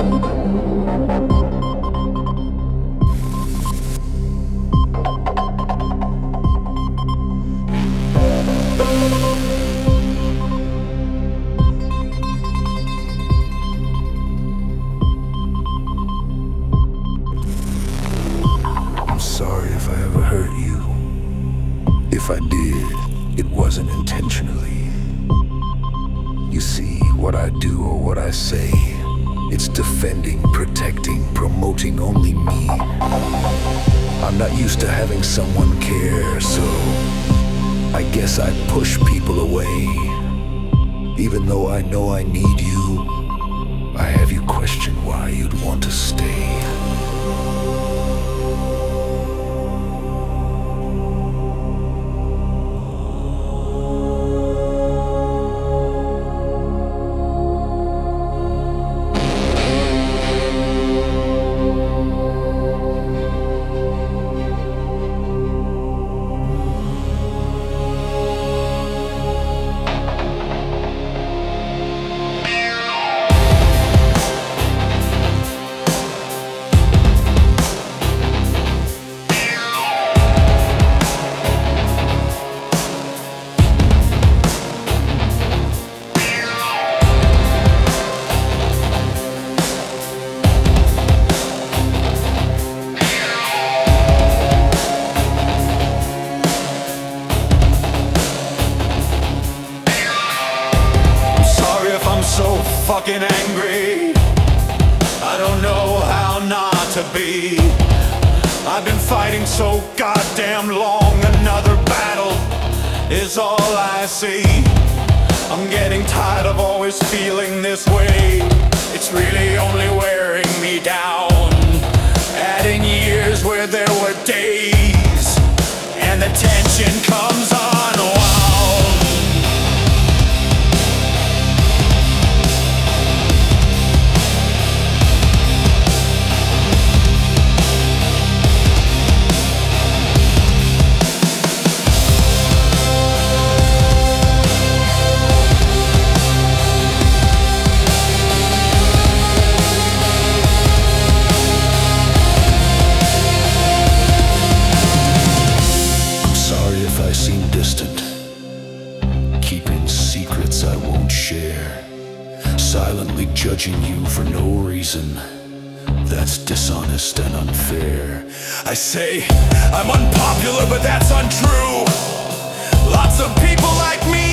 I'm sorry if I ever hurt you. If I did, it wasn't intentionally. You see, what I do or what I say, it's defending, protecting, promoting only me. I'm not used to having someone care, so I guess I push people away. Even though I know I need you, I have you question why you'd want to stay. So fucking angry, I don't know how not to be. I've been fighting so goddamn long, another battle is all I see. I'm getting tired of always feeling this way. It's really only wearing me down, adding years where there were days, and the tension comes on wild. Keeping secrets I won't share, silently judging you for no reason. That's dishonest and unfair. I say I'm unpopular, but that's untrue. Lots of people like me